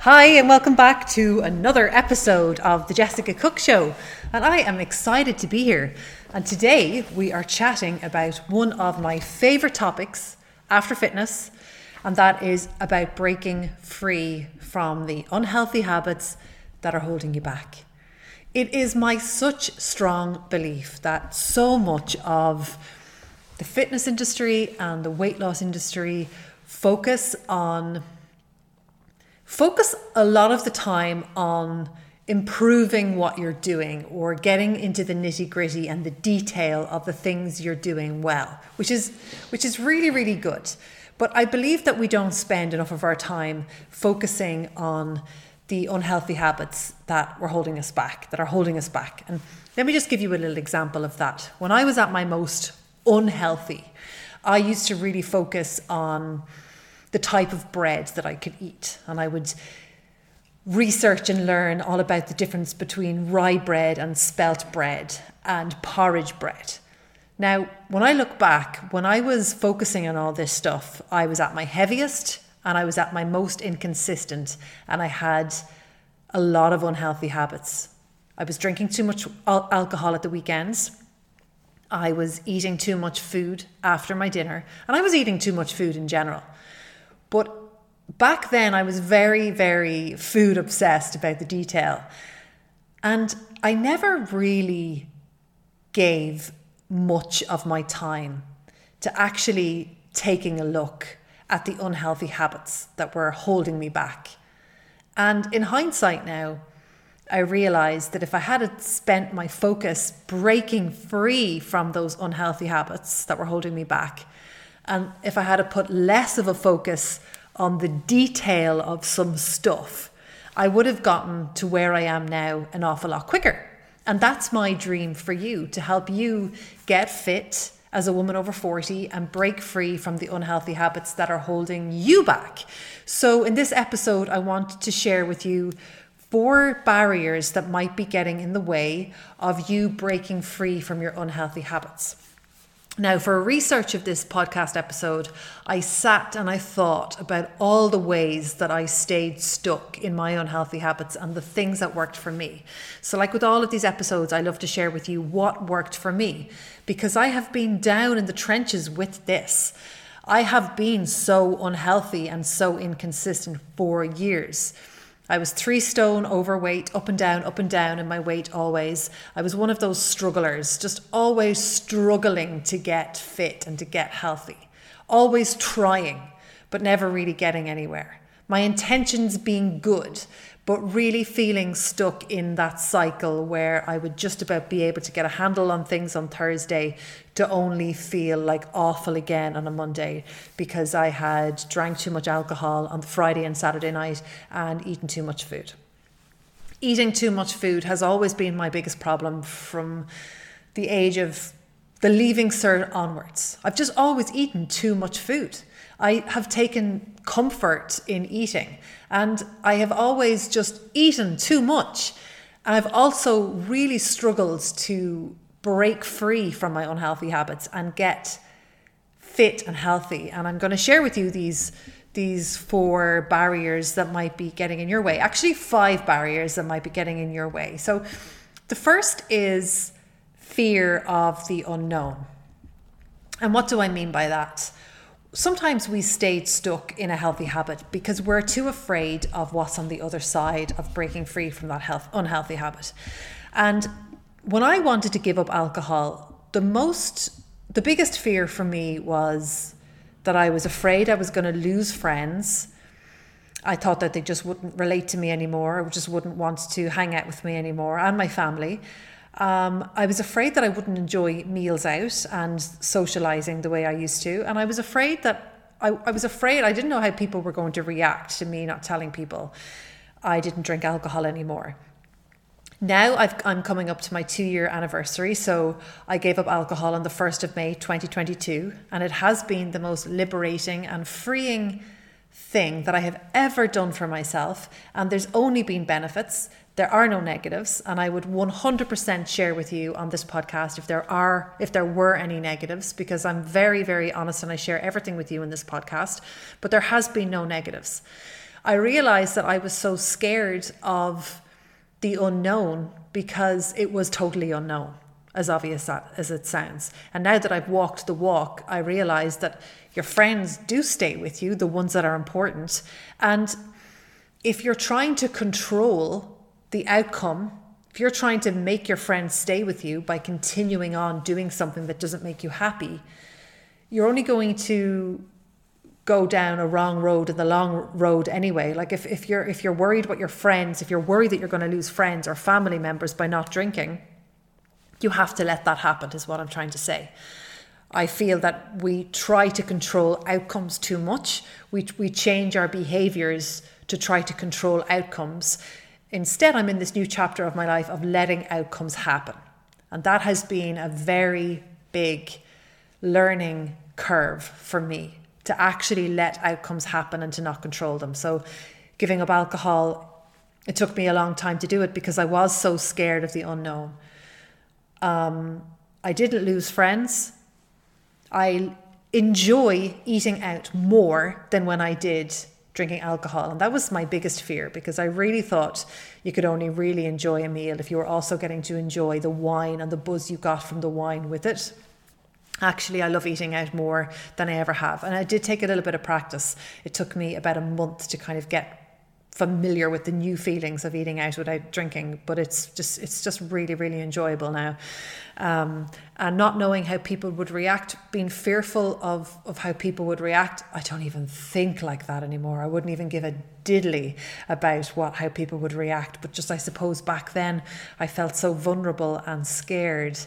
Hi, and welcome back to another episode of the Jessica Cook Show. And I am excited to be here. And today we are chatting about one of my favorite topics after fitness, and that is about breaking free from the unhealthy habits that are holding you back. It is my such strong belief that so much of the fitness industry and the weight loss industry focus a lot of the time on improving what you're doing or getting into the nitty-gritty and the detail of the things you're doing well, which is really, really good. But I believe that we don't spend enough of our time focusing on the unhealthy habits that are holding us back. And let me just give you a little example of that. When I was at my most unhealthy, I used to really focus on the type of bread that I could eat. And I would research and learn all about the difference between rye bread and spelt bread and porridge bread. Now, when I look back, when I was focusing on all this stuff, I was at my heaviest and I was at my most inconsistent, and I had a lot of unhealthy habits. I was drinking too much alcohol at the weekends. I was eating too much food after my dinner, and I was eating too much food in general. But back then I was very, very food obsessed about the detail. And I never really gave much of my time to actually taking a look at the unhealthy habits that were holding me back. And in hindsight now, I realized that if I had spent my focus breaking free from those unhealthy habits that were holding me back, and if I had put less of a focus on the detail of some stuff, I would have gotten to where I am now an awful lot quicker. And that's my dream for you, to help you get fit as a woman over 40 and break free from the unhealthy habits that are holding you back. So in this episode, I want to share with you 4 barriers that might be getting in the way of you breaking free from your unhealthy habits. Now, for research of this podcast episode, I sat and I thought about all the ways that I stayed stuck in my unhealthy habits and the things that worked for me. So like with all of these episodes, I love to share with you what worked for me, because I have been down in the trenches with this. I have been so unhealthy and so inconsistent for years. I was 3 stone overweight, up and down in my weight always. I was one of those strugglers, just always struggling to get fit and to get healthy. Always trying, but never really getting anywhere. My intentions being good, but really feeling stuck in that cycle where I would just about be able to get a handle on things on Thursday to only feel like awful again on a Monday because I had drank too much alcohol on the Friday and Saturday night and eaten too much food. Eating too much food has always been my biggest problem from the age of the leaving cert onwards. I've just always eaten too much food. I have taken comfort in eating, and I have always just eaten too much. And I've also really struggled to break free from my unhealthy habits and get fit and healthy. And I'm going to share with you these 4 barriers that might be getting in your way. Actually, 5 barriers that might be getting in your way. So the first is fear of the unknown. And what do I mean by that? Sometimes we stayed stuck in a healthy habit because we're too afraid of what's on the other side of breaking free from that unhealthy habit. And when I wanted to give up alcohol, the biggest fear for me was that I was afraid I was going to lose friends. I thought that they just wouldn't relate to me anymore, or just wouldn't want to hang out with me anymore, and my family. I was afraid that I wouldn't enjoy meals out and socializing the way I used to. And I was afraid that I didn't know how people were going to react to me not telling people I didn't drink alcohol anymore. Now I'm coming up to my 2-year anniversary. So I gave up alcohol on the 1st of May, 2022. And it has been the most liberating and freeing thing that I have ever done for myself. And there's only been benefits. There are no negatives, and I would 100% share with you on this podcast if there were any negatives, because I'm very, very honest and I share everything with you in this podcast, but there has been no negatives. I realized that I was so scared of the unknown because it was totally unknown, as obvious as it sounds. And now that I've walked the walk, I realize that your friends do stay with you, the ones that are important. And if you're trying to control the outcome, if you're trying to make your friends stay with you by continuing on doing something that doesn't make you happy, you're only going to go down a wrong road in the long road anyway. Like if you're worried about your friends, if you're worried that you're going to lose friends or family members by not drinking, you have to let that happen, is what I'm trying to say. I feel that we try to control outcomes too much. We change our behaviors to try to control outcomes. Instead, I'm in this new chapter of my life of letting outcomes happen. And that has been a very big learning curve for me, to actually let outcomes happen and to not control them. So giving up alcohol, it took me a long time to do it because I was so scared of the unknown. I didn't lose friends. I enjoy eating out more than when I did drinking alcohol. And that was my biggest fear, because I really thought you could only really enjoy a meal if you were also getting to enjoy the wine and the buzz you got from the wine with it. Actually, I love eating out more than I ever have. And I did take a little bit of practice. It took me about a month to kind of get familiar with the new feelings of eating out without drinking, but it's just really, really enjoyable now. And not knowing how people would react, being fearful of how people would react, I don't even think like that anymore. I wouldn't even give a diddly about how people would react. But just, I suppose back then I felt so vulnerable and scared.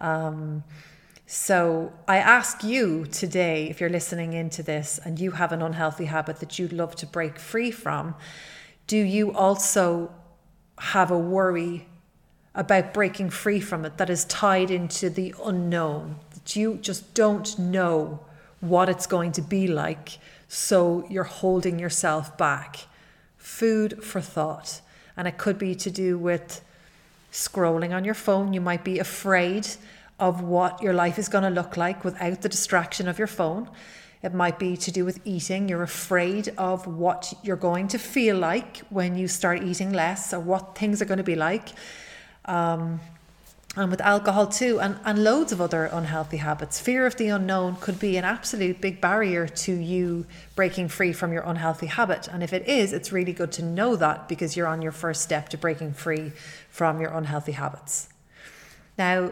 So I ask you today, if you're listening into this and you have an unhealthy habit that you'd love to break free from, do you also have a worry about breaking free from it that is tied into the unknown, that you just don't know what it's going to be like, so you're holding yourself back? Food for thought. And it could be to do with scrolling on your phone. You might be afraid of what your life is going to look like without the distraction of your phone. It might be to do with eating. You're afraid of what you're going to feel like when you start eating less, or what things are going to be like. And with alcohol too, and loads of other unhealthy habits. Fear of the unknown could be an absolute big barrier to you breaking free from your unhealthy habit. And if it is, it's really good to know that, because you're on your first step to breaking free from your unhealthy habits. Now,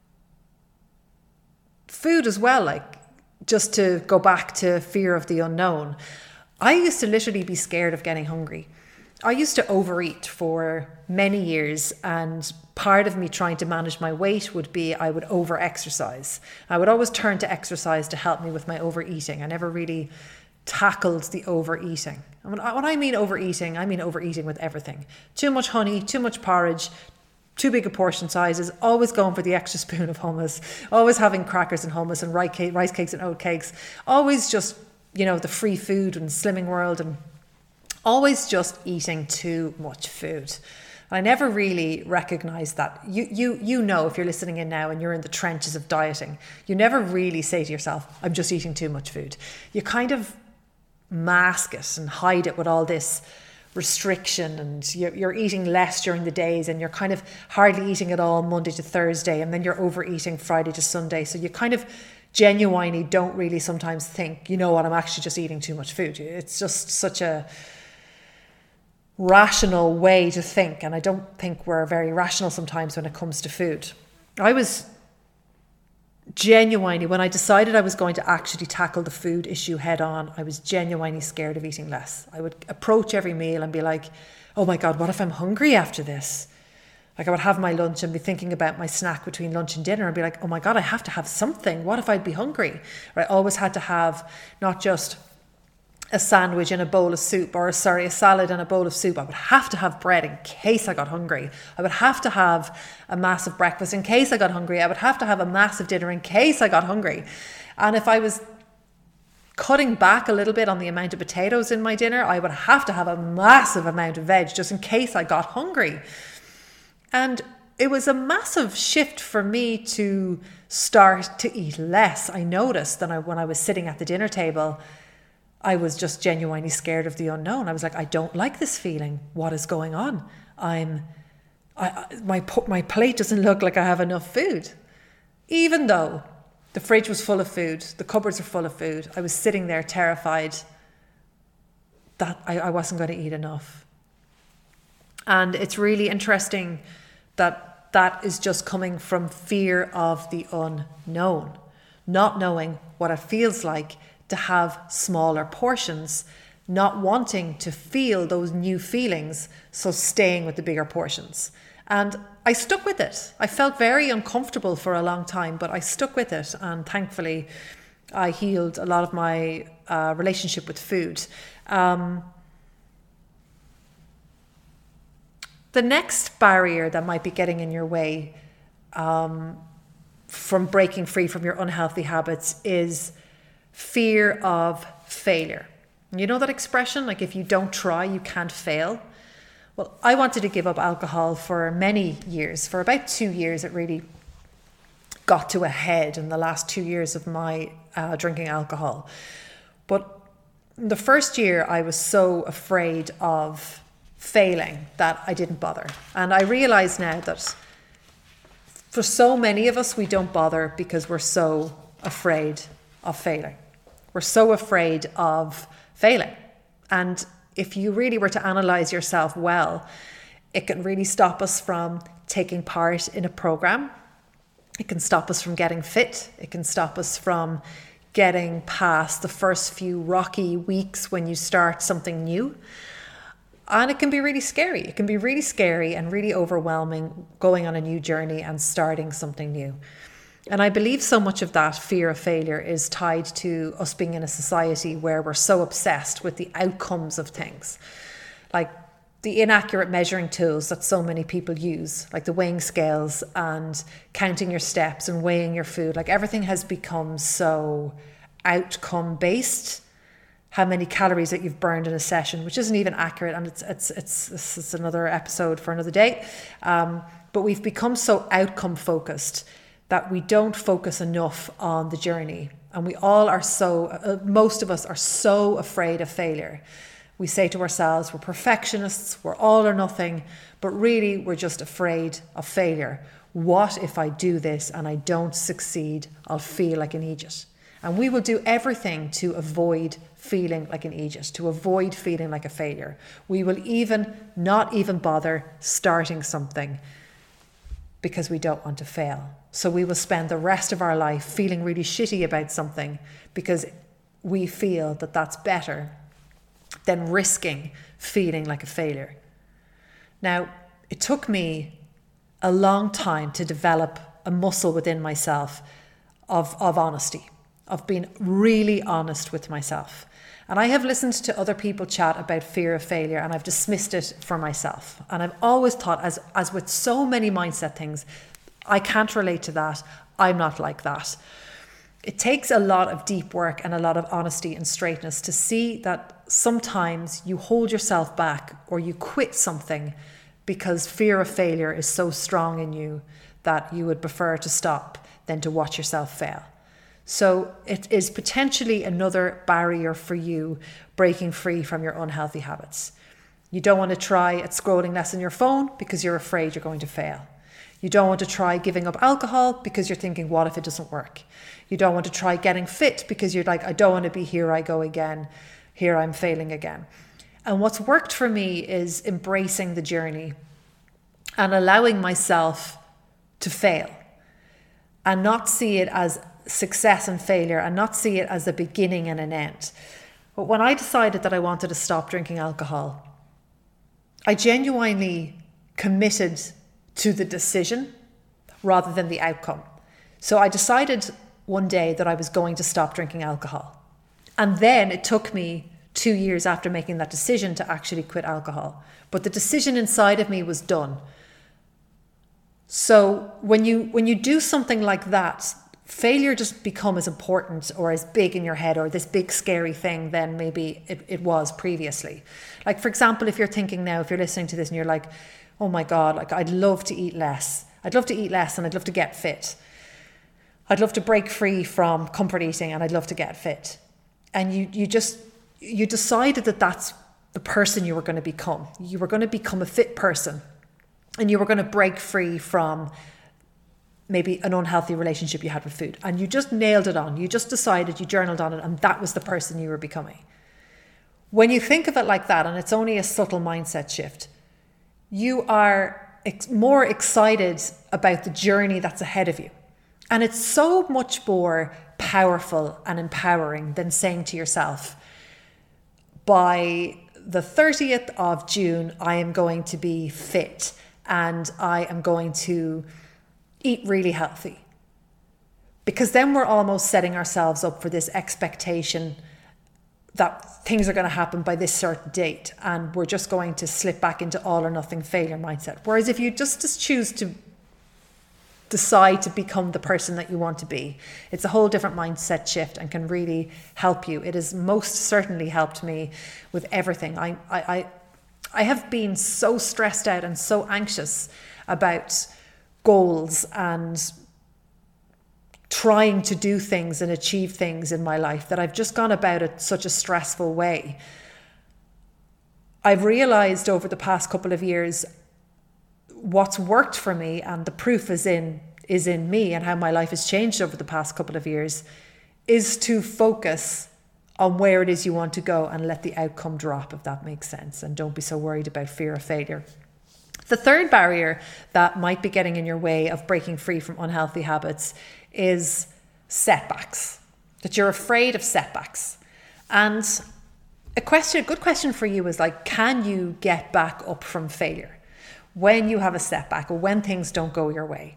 food as well, like, just to go back to fear of the unknown, I used to literally be scared of getting hungry. I used to overeat for many years, and part of me trying to manage my weight would be I would over-exercise. I would always turn to exercise to help me with my overeating. I never really tackled the overeating. And when I mean overeating, I mean overeating with everything. Too much honey, too much porridge, too big of portion sizes, always going for the extra spoon of hummus, always having crackers and hummus and rice cakes and oat cakes, always just, the free food and Slimming World, and always just eating too much food. I never really recognized that. You know, if you're listening in now and you're in the trenches of dieting, you never really say to yourself, I'm just eating too much food. You kind of mask it and hide it with all this restriction, and you're eating less during the days, and you're kind of hardly eating at all Monday to Thursday, and then you're overeating Friday to Sunday. So you kind of genuinely don't really sometimes think, you know what, I'm actually just eating too much food. It's just such a rational way to think, and I don't think we're very rational sometimes when it comes to food. I was genuinely, when I decided I was going to actually tackle the food issue head on, I was genuinely scared of eating less. I would approach every meal and be like, oh my God, what if I'm hungry after this? Like, I would have my lunch and be thinking about my snack between lunch and dinner and be like, oh my God, I have to have something. What if I'd be hungry? Or I always had to have not just a sandwich and a bowl of soup, a salad and a bowl of soup. I would have to have bread in case I got hungry. I would have to have a massive breakfast in case I got hungry. I would have to have a massive dinner in case I got hungry. And if I was cutting back a little bit on the amount of potatoes in my dinner, I would have to have a massive amount of veg just in case I got hungry. And it was a massive shift for me to start to eat less. I noticed that when I was sitting at the dinner table, I was just genuinely scared of the unknown. I was like, I don't like this feeling. What is going on? My plate doesn't look like I have enough food. Even though the fridge was full of food, the cupboards are full of food, I was sitting there terrified that I wasn't going to eat enough. And it's really interesting that is just coming from fear of the unknown, not knowing what it feels like to have smaller portions, not wanting to feel those new feelings, so staying with the bigger portions. And I stuck with it. I felt very uncomfortable for a long time, but I stuck with it. And thankfully, I healed a lot of my relationship with food. The next barrier that might be getting in your way from breaking free from your unhealthy habits is fear of failure. You know that expression, like if you don't try, you can't fail? Well, I wanted to give up alcohol for many years. For about 2 years, it really got to a head in the last 2 years of my drinking alcohol. But the first year, I was so afraid of failing that I didn't bother. And I realize now that for so many of us, we don't bother because we're so afraid of failing. We're so afraid of failing. And if you really were to analyze yourself well, it can really stop us from taking part in a program. It can stop us from getting fit. It can stop us from getting past the first few rocky weeks when you start something new. And it can be really scary. It can be really scary and really overwhelming going on a new journey and starting something new. And I believe so much of that fear of failure is tied to us being in a society where we're so obsessed with the outcomes of things. Like the inaccurate measuring tools that so many people use, like the weighing scales and counting your steps and weighing your food. Like everything has become so outcome based. How many calories that you've burned in a session, which isn't even accurate, and it's another episode for another day. But we've become so outcome focused that we don't focus enough on the journey, and we all are most of us are so afraid of failure. We say to ourselves, we're perfectionists, we're all or nothing, but really we're just afraid of failure. What if I do this and I don't succeed? I'll feel like an idiot. And we will do everything to avoid feeling like an idiot, to avoid feeling like a failure. We will not even bother starting something because we don't want to fail. So we will spend the rest of our life feeling really shitty about something because we feel that that's better than risking feeling like a failure. Now, it took me a long time to develop a muscle within myself of honesty, of being really honest with myself. And I have listened to other people chat about fear of failure, and I've dismissed it for myself. And I've always thought, as with so many mindset things, I can't relate to that. I'm not like that. It takes a lot of deep work and a lot of honesty and straightness to see that sometimes you hold yourself back or you quit something because fear of failure is so strong in you that you would prefer to stop than to watch yourself fail. So it is potentially another barrier for you breaking free from your unhealthy habits. You don't want to try at scrolling less on your phone because you're afraid you're going to fail. You don't want to try giving up alcohol because you're thinking, what if it doesn't work? You don't want to try getting fit because you're like, I don't want to be here I go again. Here I'm failing again. And what's worked for me is embracing the journey and allowing myself to fail and not see it as success and failure and not see it as a beginning and an end. But when I decided that I wanted to stop drinking alcohol, I genuinely committed to the decision rather than the outcome. So I decided one day that I was going to stop drinking alcohol. And then it took me 2 years after making that decision to actually quit alcohol. But the decision inside of me was done. So when you do something like that, failure doesn't become as important or as big in your head or this big scary thing than maybe it was previously. Like, for example, if you're thinking now, if you're listening to this and you're like, oh my God, like I'd love to eat less. I'd love to eat less and I'd love to get fit. I'd love to break free from comfort eating and I'd love to get fit. And you decided that that's the person you were going to become. You were going to become a fit person, and you were going to break free from maybe an unhealthy relationship you had with food, and you just nailed it on. You just decided, you journaled on it, and that was the person you were becoming. When you think of it like that, and it's only a subtle mindset shift, you are more excited about the journey that's ahead of you. And it's so much more powerful and empowering than saying to yourself, by the 30th of June, I am going to be fit and I am going to eat really healthy. Because then we're almost setting ourselves up for this expectation that things are going to happen by this certain date, and we're just going to slip back into all or nothing failure mindset. Whereas if you just choose to decide to become the person that you want to be, it's a whole different mindset shift and can really help you. It has most certainly helped me with everything. I have been so stressed out and so anxious about goals and trying to do things and achieve things in my life that I've just gone about it such a stressful way. I've realized over the past couple of years what's worked for me, and the proof is in me, and how my life has changed over the past couple of years, is to focus on where it is you want to go and let the outcome drop, if that makes sense, and don't be so worried about fear of failure. The third barrier that might be getting in your way of breaking free from unhealthy habits is setbacks, that you're afraid of setbacks. And a good question for you is like, can you get back up from failure when you have a setback or when things don't go your way?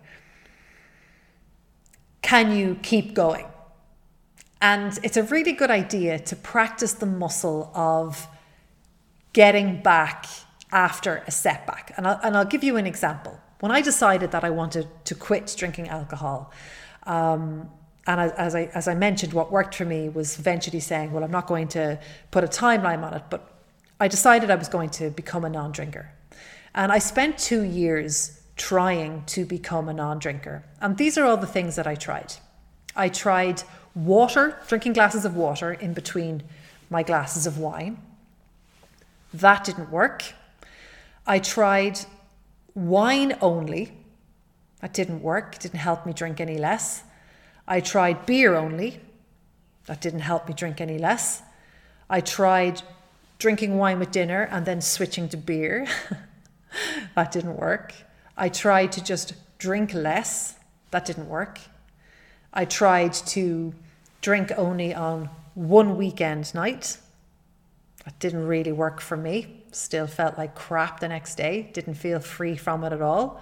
Can you keep going? And it's a really good idea to practice the muscle of getting back after a setback. And I'll give you an example. When I decided that I wanted to quit drinking alcohol, and as I mentioned, what worked for me was eventually saying, well, I'm not going to put a timeline on it, but I decided I was going to become a non-drinker. And I spent 2 years trying to become a non-drinker. And these are all the things that I tried. I tried water, drinking glasses of water in between my glasses of wine. That didn't work. I tried wine only. That didn't work. It didn't help me drink any less. I tried beer only. That didn't help me drink any less. I tried drinking wine with dinner and then switching to beer. That didn't work. I tried to just drink less. That didn't work. I tried to drink only on one weekend night. That didn't really work for me. Still felt like crap the next day. Didn't feel free from it at all.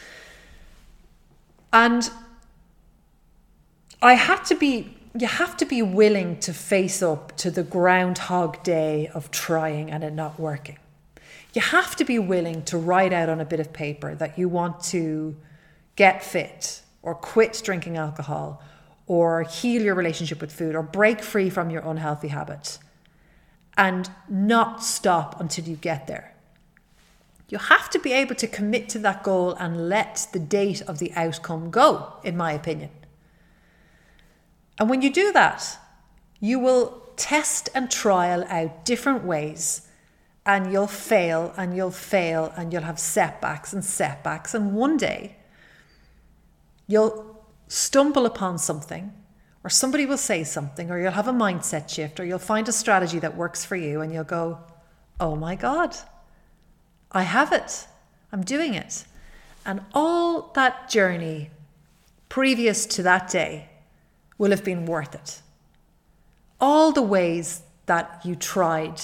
And you have to be willing to face up to the Groundhog Day of trying and it not working. You have to be willing to write out on a bit of paper that you want to get fit or quit drinking alcohol or heal your relationship with food or break free from your unhealthy habits, and not stop until you get there. You have to be able to commit to that goal and let the date of the outcome go, in my opinion. And when you do that, you will test and trial out different ways, and you'll fail and you'll fail and you'll have setbacks. And one day you'll stumble upon something, or somebody will say something, or you'll have a mindset shift, or you'll find a strategy that works for you and you'll go, oh my God, I have it. I'm doing it. And all that journey previous to that day will have been worth it. All the ways that you tried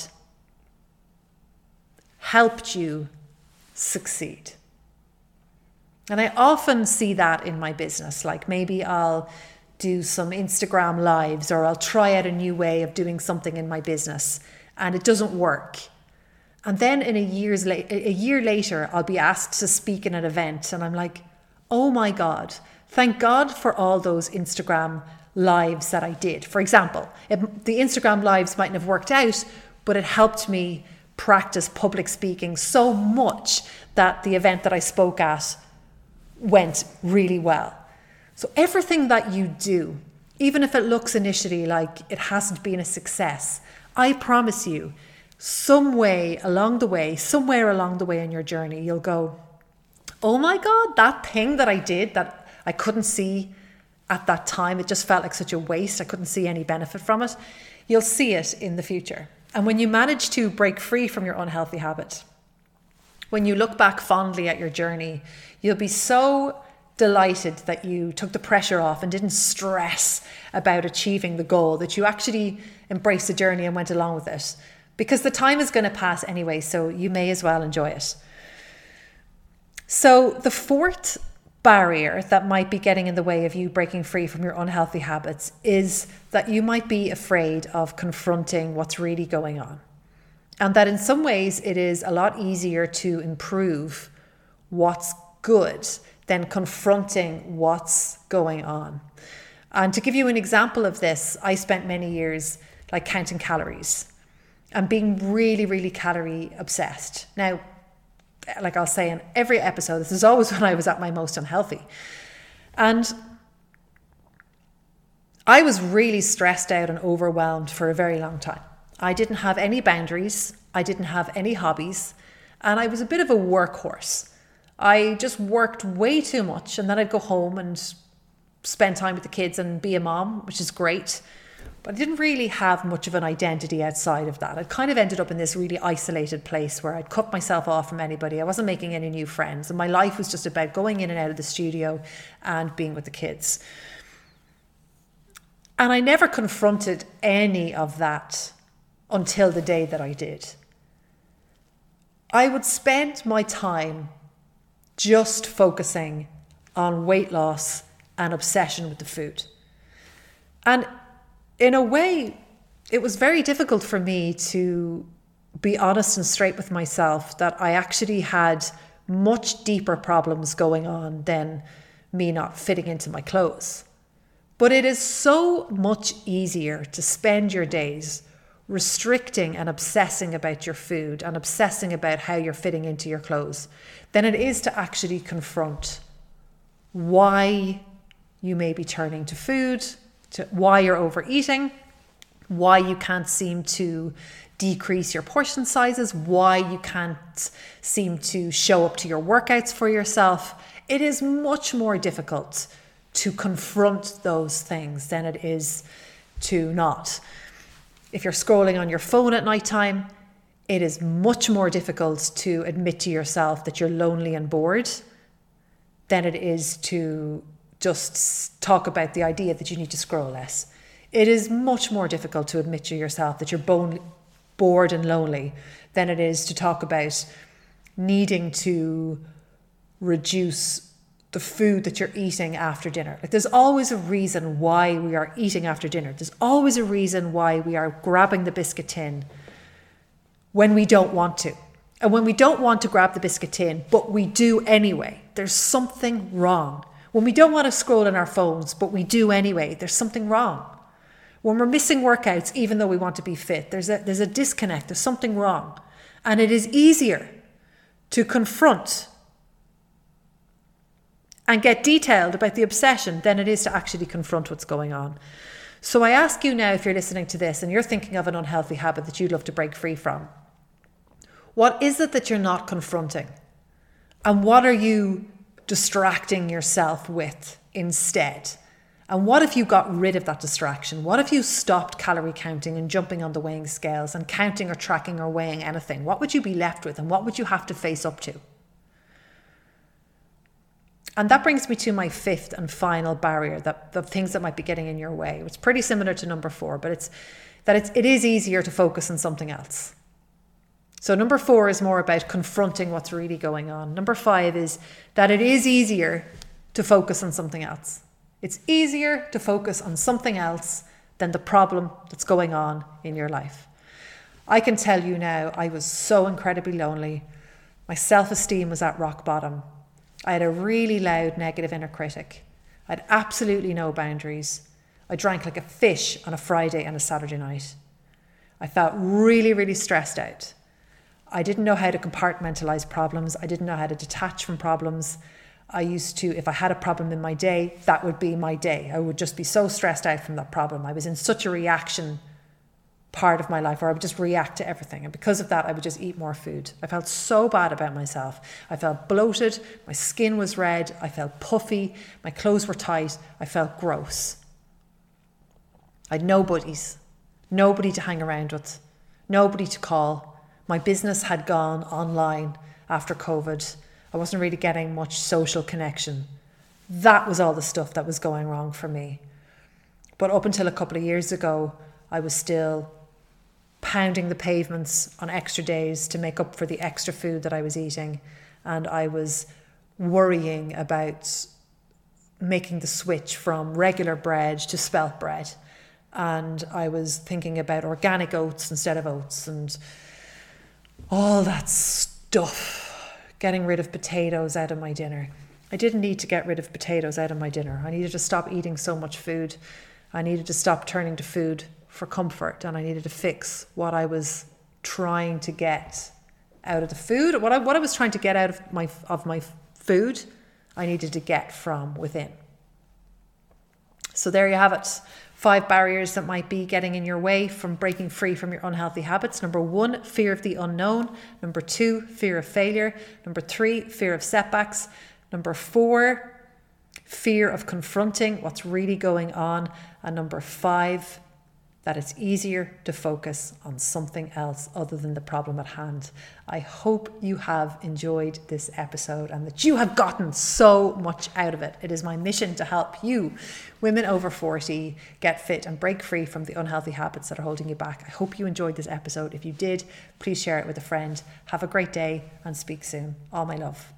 helped you succeed. And I often see that in my business. Like maybe I'll do some Instagram lives, or I'll try out a new way of doing something in my business and it doesn't work. And then a year later, I'll be asked to speak in an event and I'm like, oh my God, thank God for all those Instagram lives that I did. For example, the Instagram lives mightn't have worked out, but it helped me practice public speaking so much that the event that I spoke at went really well. So everything that you do, even if it looks initially like it hasn't been a success, I promise you, somewhere along the way in your journey, you'll go, oh my God, that thing that I did that I couldn't see at that time, it just felt like such a waste. I couldn't see any benefit from it. You'll see it in the future. And when you manage to break free from your unhealthy habit, when you look back fondly at your journey, you'll be so delighted that you took the pressure off and didn't stress about achieving the goal, that you actually embraced the journey and went along with it. Because the time is going to pass anyway, so you may as well enjoy it. So the fourth barrier that might be getting in the way of you breaking free from your unhealthy habits is that you might be afraid of confronting what's really going on. And that in some ways it is a lot easier to improve what's good than confronting what's going on. And to give you an example of this, I spent many years like counting calories and being really, really calorie obsessed. Now, like I'll say in every episode, this is always when I was at my most unhealthy. And I was really stressed out and overwhelmed for a very long time. I didn't have any boundaries. I didn't have any hobbies. And I was a bit of a workhorse. I just worked way too much, and then I'd go home and spend time with the kids and be a mom, which is great. But I didn't really have much of an identity outside of that. I kind of ended up in this really isolated place where I'd cut myself off from anybody. I wasn't making any new friends. And my life was just about going in and out of the studio and being with the kids. And I never confronted any of that until the day that I did. I would spend my time just focusing on weight loss and obsession with the food. And in a way, it was very difficult for me to be honest and straight with myself that I actually had much deeper problems going on than me not fitting into my clothes. But it is so much easier to spend your days restricting and obsessing about your food and obsessing about how you're fitting into your clothes than it is to actually confront why you may be turning to food, to why you're overeating, why you can't seem to decrease your portion sizes, why you can't seem to show up to your workouts for yourself. It is much more difficult to confront those things than it is to not. If you're scrolling on your phone at nighttime, it is much more difficult to admit to yourself that you're lonely and bored than it is to just talk about the idea that you need to scroll less. It is much more difficult to admit to yourself that you're bored and lonely than it is to talk about needing to reduce the food that you're eating after dinner. Like, there's always a reason why we are eating after dinner. There's always a reason why we are grabbing the biscuit tin when we don't want to. And when we don't want to grab the biscuit tin, but we do anyway, there's something wrong. When we don't want to scroll on our phones, but we do anyway, there's something wrong. When we're missing workouts, even though we want to be fit, there's a disconnect, there's something wrong. And it is easier to confront and get detailed about the obsession than it is to actually confront what's going on. So I ask you now, if you're listening to this and you're thinking of an unhealthy habit that you'd love to break free from, what is it that you're not confronting? And what are you distracting yourself with instead? And what if you got rid of that distraction? What if you stopped calorie counting and jumping on the weighing scales and counting or tracking or weighing anything? What would you be left with, and what would you have to face up to? And that brings me to my fifth and final barrier, that the things that might be getting in your way. It's pretty similar to number 4, but it is easier to focus on something else. So number 4 is more about confronting what's really going on. Number 5 is that it is easier to focus on something else. It's easier to focus on something else than the problem that's going on in your life. I can tell you now, I was so incredibly lonely. My self-esteem was at rock bottom. I had a really loud negative inner critic. I had absolutely no boundaries. I drank like a fish on a Friday and a Saturday night. I felt really, really stressed out. I didn't know how to compartmentalize problems. I didn't know how to detach from problems. I used to, if I had a problem in my day, that would be my day. I would just be so stressed out from that problem. I was in such a reaction part of my life where I would just react to everything. And because of that, I would just eat more food. I felt so bad about myself. I felt bloated. My skin was red. I felt puffy. My clothes were tight. I felt gross. I had no buddies, nobody to hang around with, nobody to call. My business had gone online after COVID. I wasn't really getting much social connection. That was all the stuff that was going wrong for me. But up until a couple of years ago, I was still pounding the pavements on extra days to make up for the extra food that I was eating. And I was worrying about making the switch from regular bread to spelt bread. And I was thinking about organic oats instead of oats and all that stuff. Getting rid of potatoes out of my dinner. I didn't need to get rid of potatoes out of my dinner. I needed to stop eating so much food. I needed to stop turning to food for comfort, and I needed to fix what I was trying to get out of the food. What I was trying to get out of my food, I needed to get from within. So there you have it. 5 barriers that might be getting in your way from breaking free from your unhealthy habits. Number 1, fear of the unknown. Number 2, fear of failure. Number 3, fear of setbacks. Number 4, fear of confronting what's really going on. And number 5, that it's easier to focus on something else other than the problem at hand. I hope you have enjoyed this episode and that you have gotten so much out of it. It is my mission to help you, women over 40, get fit and break free from the unhealthy habits that are holding you back. I hope you enjoyed this episode. If you did, please share it with a friend. Have a great day and speak soon. All my love.